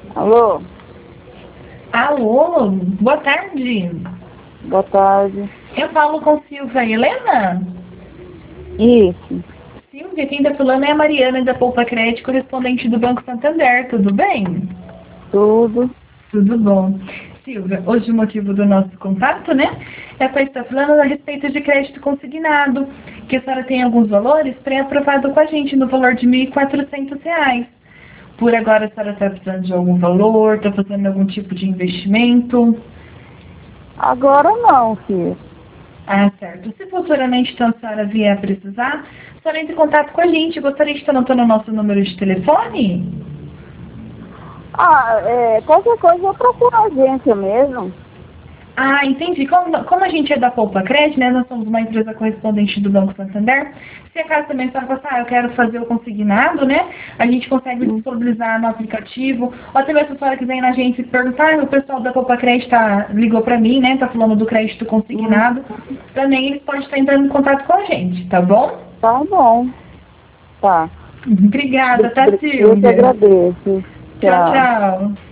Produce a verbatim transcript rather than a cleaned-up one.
Alô? Alô, boa tarde. Boa tarde. Eu falo com Silvia e Helena? Isso. Silvia, quem está falando é a Mariana da Poupa Crédito, correspondente do Banco Santander, tudo bem? Tudo. Tudo bom. Silvia, hoje o motivo do nosso contato, né, é para estar falando a respeito de crédito consignado, que a senhora tem alguns valores pré-aprovado com a gente no valor de mil e quatrocentos reais. Por agora a senhora está precisando de algum valor, está fazendo algum tipo de investimento? Agora não, filho. Ah, certo. Se futuramente então, a senhora vier a precisar, a senhora entre em contato com a gente. Gostaria de estar anotando o nosso número de telefone? Ah, é, qualquer coisa eu procuro a agência mesmo. Ah, entendi. Como, como a gente é da Poupa Crédito, né? Nós somos uma empresa correspondente do Banco Santander. Se acaso também a senhora falar, ah, eu quero fazer o consignado, né? A gente consegue Hum. disponibilizar no aplicativo. Ou até mesmo se a senhora quiser ir na agência e perguntar, ah, o pessoal da Poupa Crédito tá, ligou para mim, né? Tá falando do crédito consignado. Hum. Também eles podem estar entrando em contato com a gente, tá bom? Tá bom. Tá. Obrigada, tá, Eu te Silvia? agradeço. Tchau, Tchau. tchau.